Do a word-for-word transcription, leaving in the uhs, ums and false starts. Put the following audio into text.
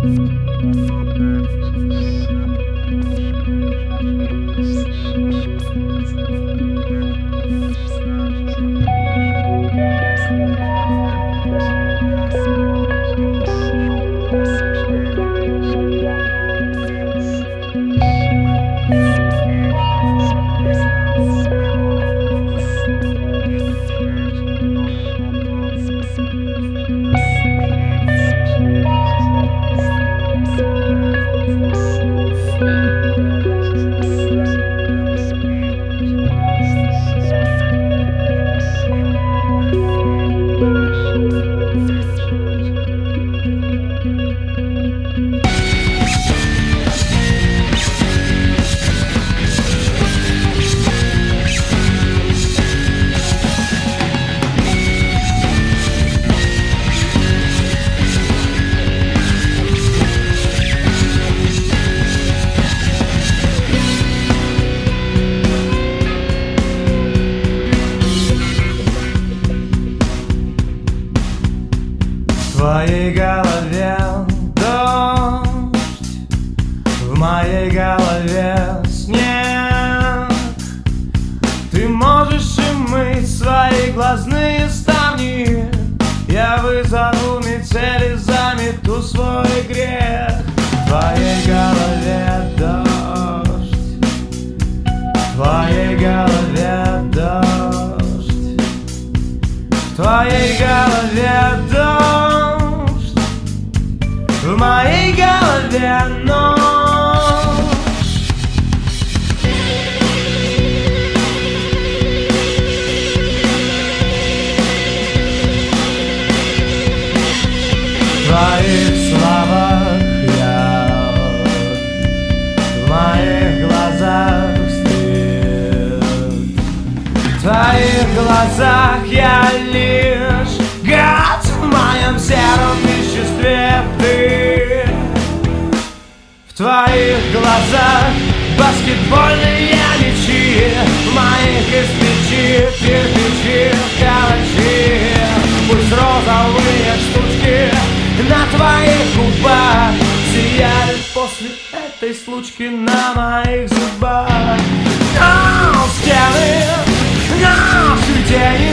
В твоей голове дождь, в моей голове снег. Ты можешь и мыть свои глазные ставни, я вызову метель и замету свой грех. В твоей голове дождь, в твоей голове дождь, в твоей голове дождь, в моей голове ночь. В твоих словах я, в моих глазах стыд. В твоих глазах я лишь гад, в моем сером веществе ты. В твоих глазах баскетбольные мячи, в моих из печи кирпичи, калачи. Пусть розовые штучки на твоих губах сияют после этой случки на моих зубах. Но стены наши тени